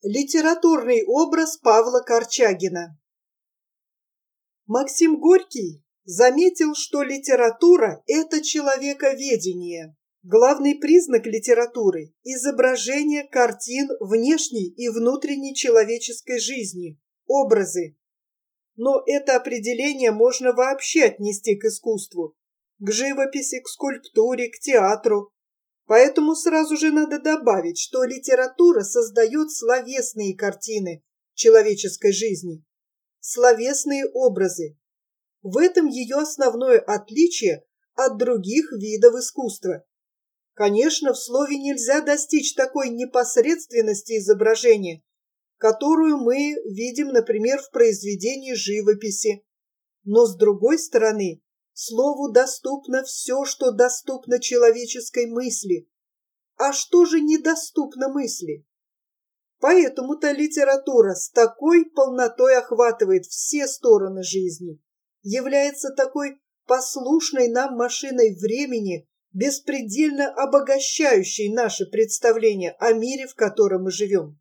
Литературный образ Павла Корчагина. Максим Горький заметил, что литература – это человековедение. Главный признак литературы – изображение картин внешней и внутренней человеческой жизни, образы. Но это определение можно вообще отнести к искусству, к живописи, к скульптуре, к театру. Поэтому сразу же надо добавить, что литература создает словесные картины человеческой жизни, словесные образы. В этом ее основное отличие от других видов искусства. Конечно, в слове нельзя достичь такой непосредственности изображения, которую мы видим, например, в произведении живописи. Но с другой стороны, слову доступно все, что доступно человеческой мысли. А что же недоступно мысли? Поэтому-то литература с такой полнотой охватывает все стороны жизни, является такой послушной нам машиной времени, беспредельно обогащающей наше представление о мире, в котором мы живем.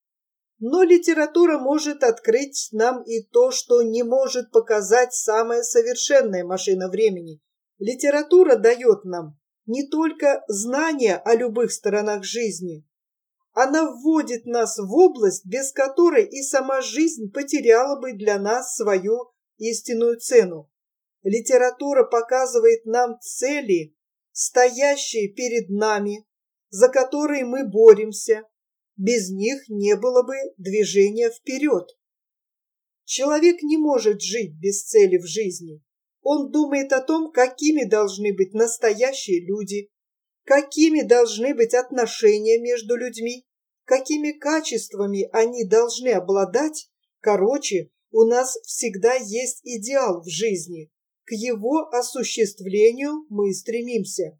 Но литература может открыть нам и то, что не может показать самая совершенная машина времени. Литература дает нам не только знания о любых сторонах жизни. Она вводит нас в область, без которой и сама жизнь потеряла бы для нас свою истинную цену. Литература показывает нам цели, стоящие перед нами, за которые мы боремся. Без них не было бы движения вперед. Человек не может жить без цели в жизни. Он думает о том, какими должны быть настоящие люди, какими должны быть отношения между людьми, какими качествами они должны обладать. Короче, у нас всегда есть идеал в жизни. К его осуществлению мы стремимся.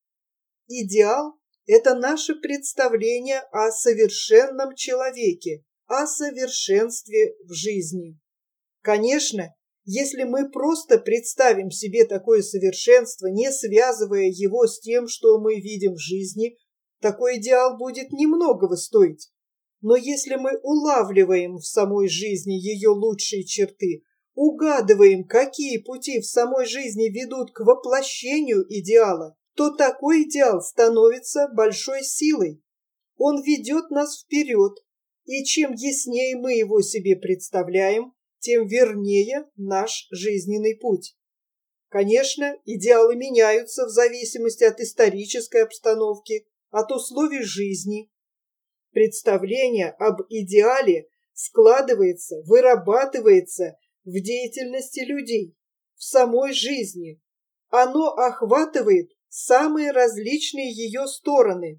Идеал – это наше представление о совершенном человеке, о совершенстве в жизни. Конечно, если мы просто представим себе такое совершенство, не связывая его с тем, что мы видим в жизни, такой идеал будет немногого стоить. Но если мы улавливаем в самой жизни ее лучшие черты, угадываем, какие пути в самой жизни ведут к воплощению идеала, то такой идеал становится большой силой. Он ведет нас вперед, и чем яснее мы его себе представляем, тем вернее наш жизненный путь. Конечно, идеалы меняются в зависимости от исторической обстановки, от условий жизни. Представление об идеале складывается, вырабатывается в деятельности людей, в самой жизни. Оно охватывает самые различные ее стороны.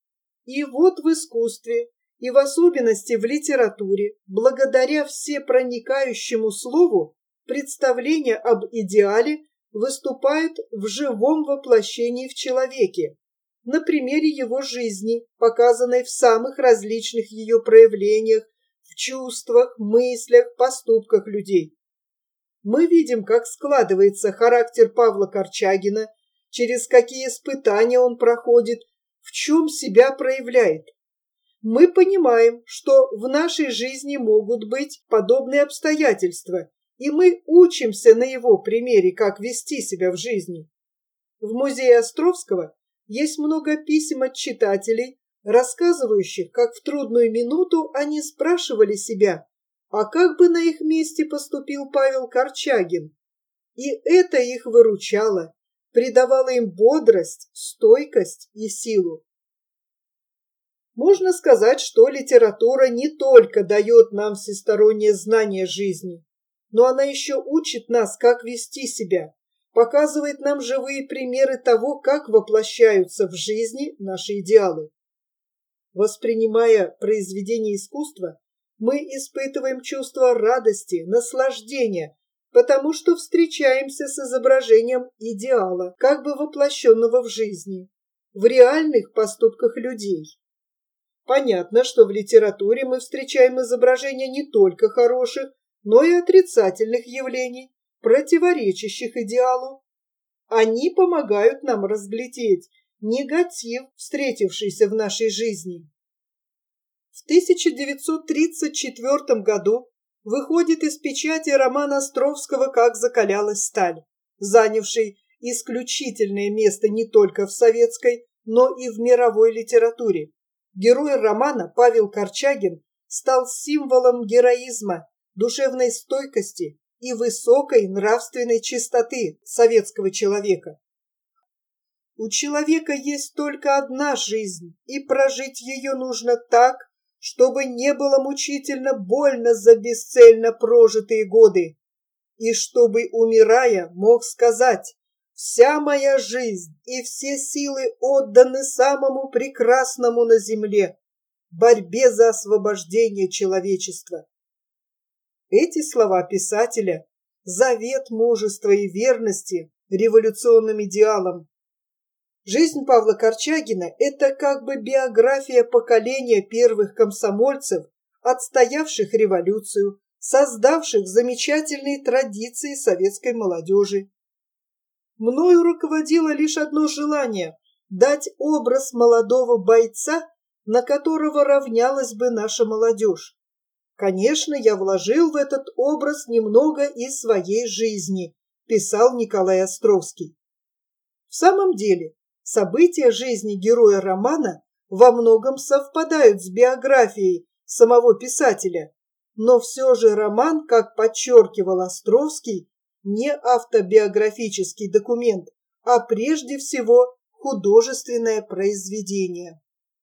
И вот в искусстве, и в особенности в литературе, благодаря всепроникающему слову, представление об идеале выступает в живом воплощении в человеке, на примере его жизни, показанной в самых различных ее проявлениях, в чувствах, мыслях, поступках людей. Мы видим, как складывается характер Павла Корчагина, через какие испытания он проходит, в чем себя проявляет. Мы понимаем, что в нашей жизни могут быть подобные обстоятельства, и мы учимся на его примере, как вести себя в жизни. В музее Островского есть много писем от читателей, рассказывающих, как в трудную минуту они спрашивали себя, а как бы на их месте поступил Павел Корчагин? И это их выручало, придавало им бодрость, стойкость и силу. Можно сказать, что литература не только дает нам всестороннее знание жизни, но она еще учит нас, как вести себя, показывает нам живые примеры того, как воплощаются в жизни наши идеалы. Воспринимая произведение искусства, мы испытываем чувство радости, наслаждения, потому что встречаемся с изображением идеала, как бы воплощенного в жизни, в реальных поступках людей. Понятно, что в литературе мы встречаем изображения не только хороших, но и отрицательных явлений, противоречащих идеалу. Они помогают нам разглядеть негатив, встретившийся в нашей жизни. В 1934 году выходит из печати роман Островского «Как закалялась сталь», занявший исключительное место не только в советской, но и в мировой литературе. Герой романа Павел Корчагин стал символом героизма, душевной стойкости и высокой нравственной чистоты советского человека. У человека есть только одна жизнь, и прожить ее нужно так, чтобы не было мучительно больно за бесцельно прожитые годы, и чтобы, умирая, мог сказать: «Вся моя жизнь и все силы отданы самому прекрасному на земле – борьбе за освобождение человечества». Эти слова писателя – завет мужества и верности революционным идеалам. Жизнь Павла Корчагина – это как бы биография поколения первых комсомольцев, отстоявших революцию, создавших замечательные традиции советской молодежи. Мною руководило лишь одно желание – дать образ молодого бойца, на которого равнялась бы наша молодежь. Конечно, я вложил в этот образ немного из своей жизни, писал Николай Островский. В самом деле, события жизни героя романа во многом совпадают с биографией самого писателя, но все же роман, как подчеркивал Островский, не автобиографический документ, а прежде всего художественное произведение.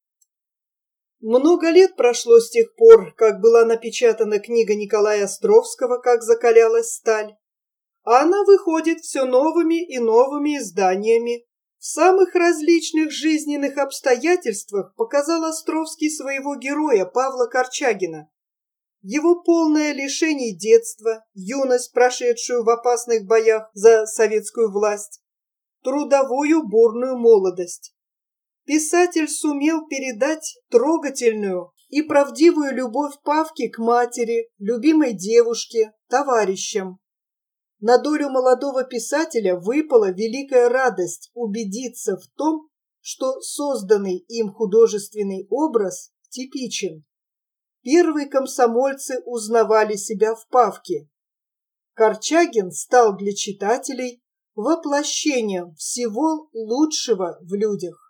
Много лет прошло с тех пор, как была напечатана книга Николая Островского «Как закалялась сталь», а она выходит все новыми и новыми изданиями. В самых различных жизненных обстоятельствах показал Островский своего героя Павла Корчагина. Его полное лишение детства, юность, прошедшую в опасных боях за советскую власть, трудовую бурную молодость. Писатель сумел передать трогательную и правдивую любовь Павки к матери, любимой девушке, товарищам. На долю молодого писателя выпала великая радость убедиться в том, что созданный им художественный образ типичен. Первые комсомольцы узнавали себя в Павке. Корчагин стал для читателей воплощением всего лучшего в людях.